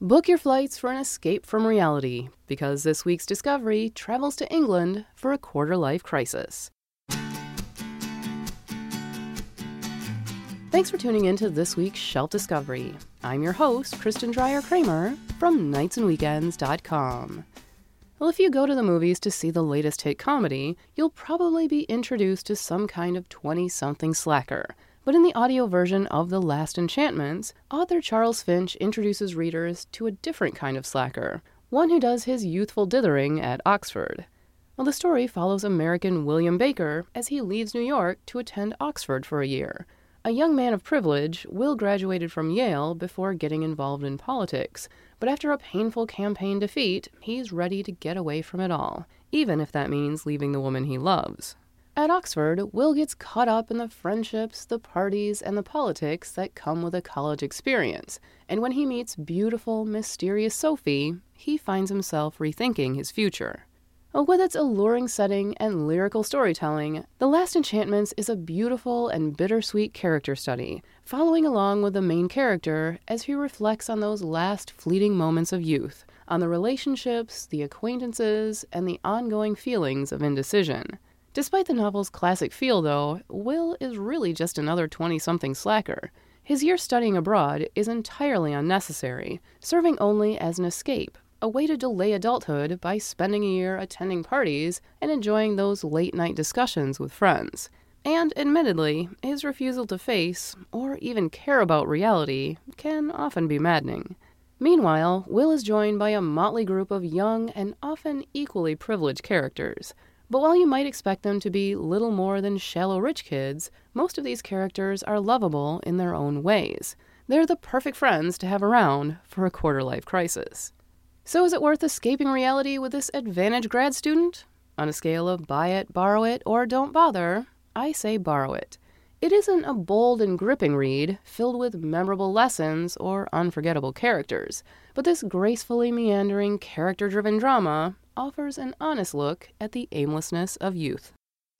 Book your flights for an escape from reality, because this week's discovery travels to England for a quarter-life crisis. Thanks for tuning in to this week's Shelf Discovery. I'm your host, Kristen Dreyer-Kramer, from nightsandweekends.com. Well, if you go to the movies to see the latest hit comedy, you'll probably be introduced to some kind of 20-something slacker. But in the audio version of The Last Enchantments, author Charles Finch introduces readers to a different kind of slacker, one who does his youthful dithering at Oxford. Well, the story follows American William Baker as he leaves New York to attend Oxford for a year. A young man of privilege, Will graduated from Yale before getting involved in politics, but after a painful campaign defeat, he's ready to get away from it all, even if that means leaving the woman he loves. At Oxford, Will gets caught up in the friendships, the parties, and the politics that come with a college experience, and when he meets beautiful, mysterious Sophie, he finds himself rethinking his future. With its alluring setting and lyrical storytelling, The Last Enchantments is a beautiful and bittersweet character study, following along with the main character as he reflects on those last fleeting moments of youth, on the relationships, the acquaintances, and the ongoing feelings of indecision. Despite the novel's classic feel, though, Will is really just another 20-something slacker. His year studying abroad is entirely unnecessary, serving only as an escape, a way to delay adulthood by spending a year attending parties and enjoying those late-night discussions with friends. And, admittedly, his refusal to face, or even care about reality, can often be maddening. Meanwhile, Will is joined by a motley group of young and often equally privileged characters. But while you might expect them to be little more than shallow rich kids, most of these characters are lovable in their own ways. They're the perfect friends to have around for a quarter-life crisis. So is it worth escaping reality with this advantaged grad student? On a scale of buy it, borrow it, or don't bother, I say borrow it. It isn't a bold and gripping read, filled with memorable lessons or unforgettable characters, but this gracefully meandering, character-driven drama offers an honest look at the aimlessness of youth.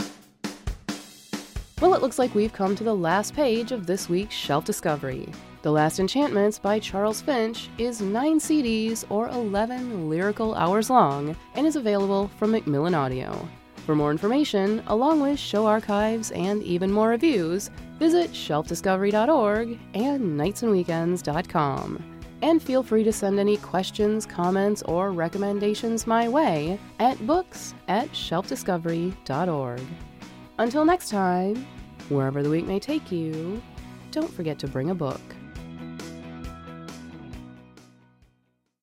Well, it looks like we've come to the last page of this week's Shelf Discovery. The Last Enchantments by Charles Finch is 9 CDs or 11 lyrical hours long and is available from Macmillan Audio. For more information, along with show archives and even more reviews, visit shelfdiscovery.org and nightsandweekends.com. And feel free to send any questions, comments, or recommendations my way at books@shelfdiscovery.org. Until next time, wherever the week may take you, don't forget to bring a book.